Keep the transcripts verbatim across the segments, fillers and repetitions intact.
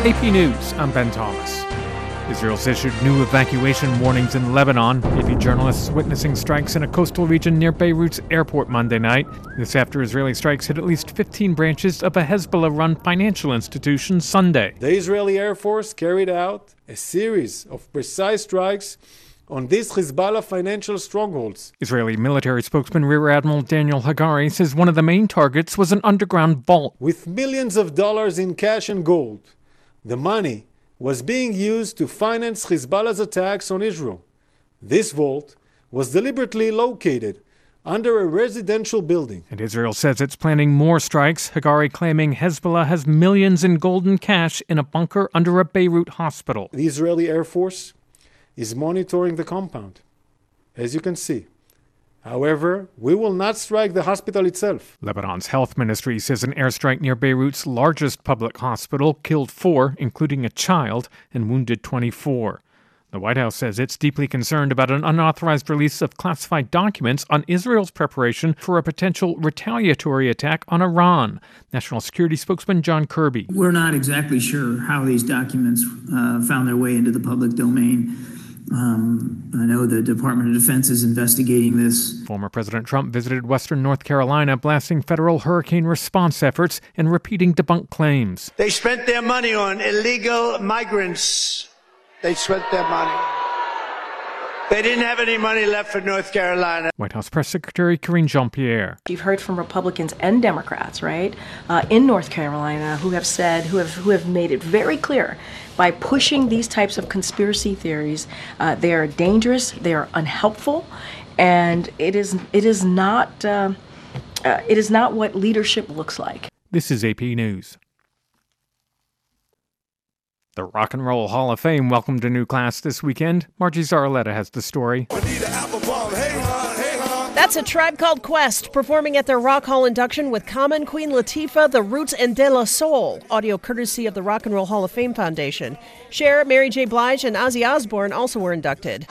A P News, I'm Ben Thomas. Israel's issued new evacuation warnings in Lebanon. A P journalists witnessing strikes in a coastal region near Beirut's airport Monday night. This after Israeli strikes hit at least fifteen branches of a Hezbollah-run financial institution Sunday. The Israeli Air Force carried out a series of precise strikes on these Hezbollah financial strongholds. Israeli military spokesman Rear Admiral Daniel Hagari says one of the main targets was an underground vault. With millions of dollars in cash and gold, the money was being used to finance Hezbollah's attacks on Israel. This vault was deliberately located under a residential building. And Israel says it's planning more strikes, Hagari claiming Hezbollah has millions in gold and cash in a bunker under a Beirut hospital. The Israeli Air Force is monitoring the compound, as you can see. However, we will not strike the hospital itself. Lebanon's health ministry says an airstrike near Beirut's largest public hospital killed four, including a child, and wounded twenty-four. The White House says it's deeply concerned about an unauthorized release of classified documents on Israel's preparation for a potential retaliatory attack on Iran. National Security spokesman John Kirby. We're not exactly sure how these documents uh, found their way into the public domain. Um, I know the Department of Defense is investigating this. Former President Trump visited western North Carolina, blasting federal hurricane response efforts and repeating debunked claims. They spent their money on illegal migrants. They spent their money. They didn't have any money left for North Carolina. White House Press Secretary Karine Jean-Pierre. You've heard from Republicans and Democrats, right, uh, in North Carolina, who have said, who have who have made it very clear, by pushing these types of conspiracy theories, uh, they are dangerous, they are unhelpful, and it is it is not uh, uh, it is not what leadership looks like. This is A P News. The Rock and Roll Hall of Fame welcomed a new class this weekend. Margie Zarletta has the story. That's A Tribe Called Quest, performing at their Rock Hall induction with Common, Queen Latifah, The Roots, and De La Soul. Audio courtesy of the Rock and Roll Hall of Fame Foundation. Cher, Mary J. Blige, and Ozzy Osbourne also were inducted.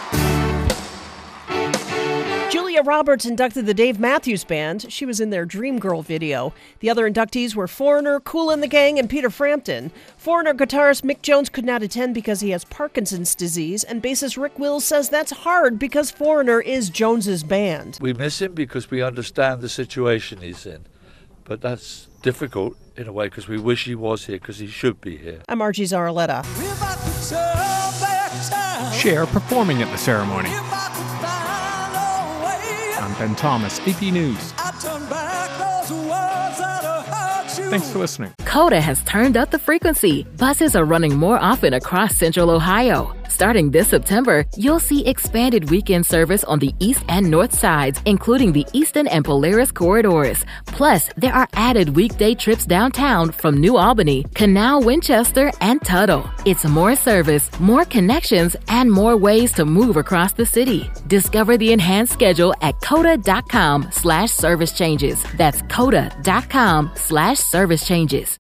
Julia Roberts inducted the Dave Matthews Band. She was in their Dream Girl video. The other inductees were Foreigner, Kool and the Gang, and Peter Frampton. Foreigner guitarist Mick Jones could not attend because he has Parkinson's disease, and bassist Rick Wills says that's hard because Foreigner is Jones's band. We miss him because we understand the situation he's in, but that's difficult in a way because we wish he was here because he should be here. I'm Margie Zarletta. Cher performing at the ceremony. I'm Ben Thomas, A P News. Thanks for listening. Coda has turned up the frequency. Buses are running more often across Central Ohio. Starting this September, you'll see expanded weekend service on the east and north sides, including the Eastern and Polaris corridors. Plus, there are added weekday trips downtown from New Albany, Canal, Winchester, and Tuttle. It's more service, more connections, and more ways to move across the city. Discover the enhanced schedule at coda.com slash service changes. That's coda.com slash service changes.